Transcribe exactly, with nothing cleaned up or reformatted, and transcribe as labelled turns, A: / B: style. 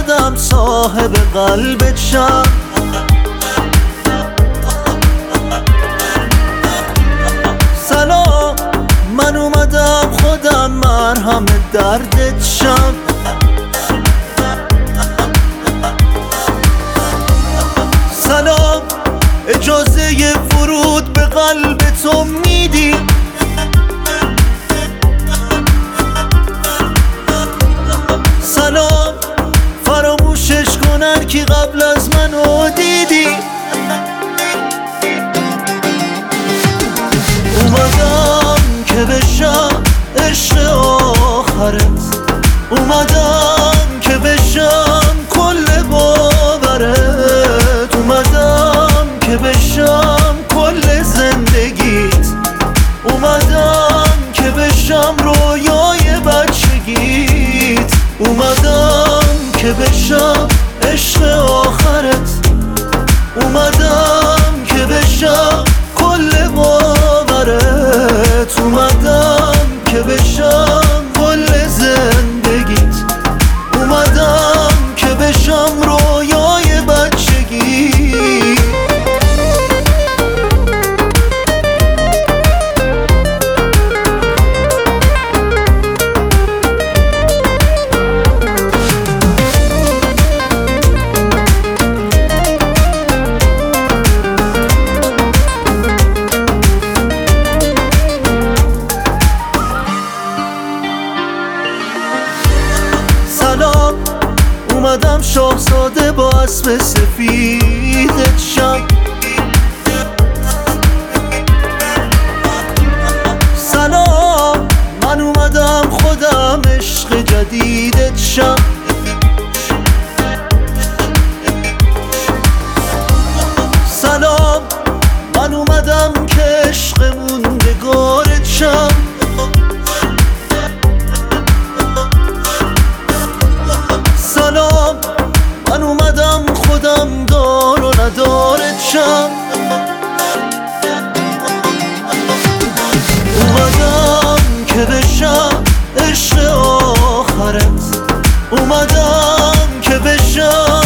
A: خودم صاحب قلبت شم. سلام، من اومدم خودم مرهم دردت شم. سلام، اجازه ورود به قلب تو میدی؟ سلام، فراموشش کنن کی قبل از منو دیدی؟ اومدم که بشم عشق آخرت، اومدم که بشم کل باورت، اومدم که بشم کل زندگیت، اومدم که بشم رویای بچگیت، اومدم که بشم عشق آخرت، اومدم که بشم کل باورت، اومدم که بشم کل زندگیت، اومدم که بشم رویای بچگی. سلام، اومدم شاهزاده با اسب سفیدت شم. سلام، من اومدم خودم عشق جدیدت شم. سلام، من اومدم که عشق موندگارت شم. سلام، من اومدم خودم دار و ندارت شم. اومدم که بشم عشق آخرت، اومدم که بشم